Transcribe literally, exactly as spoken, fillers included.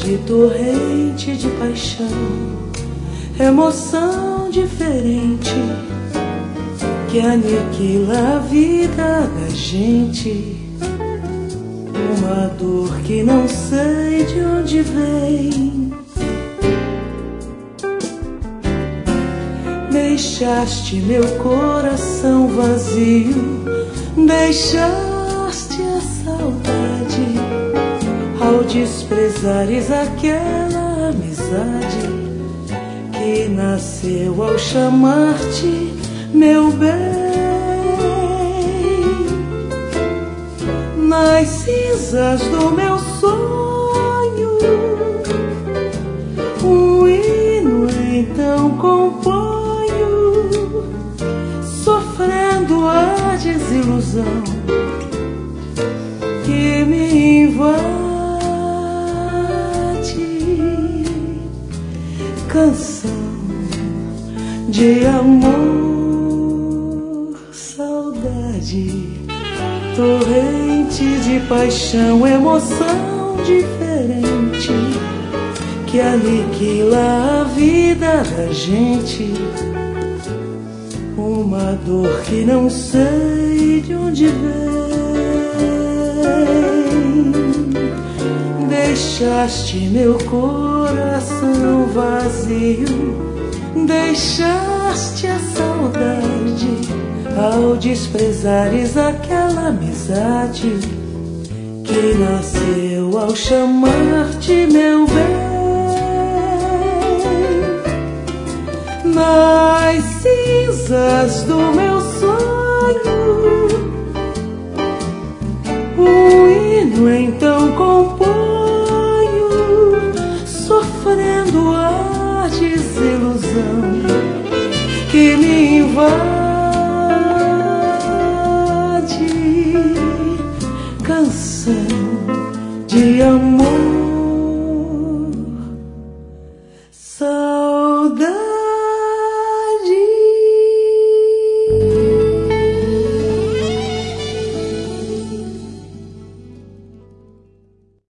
de torrente de paixão, emoção diferente que aniquila a vida da gente. Uma dor que não sei de onde vem. Deixaste meu coração vazio, deixaste a saudade ao desprezares aquela amizade que nasceu ao chamar-te meu bem. Nas cinzas do meu sonho, um hino então componho, sofrendo a desilusão que me invade. Canção de amor, saudade, torrente de paixão, emoção diferente que aniquila a vida da gente. Uma dor que não sei de onde vem. Deixaste meu coração vazio, deixaste a saudade ao desprezares aquela amizade que nasceu ao chamar-te meu bem. Nas cinzas do meu sonho, um hino então componho, sofrendo a desilusão que me invade. Canção de amor,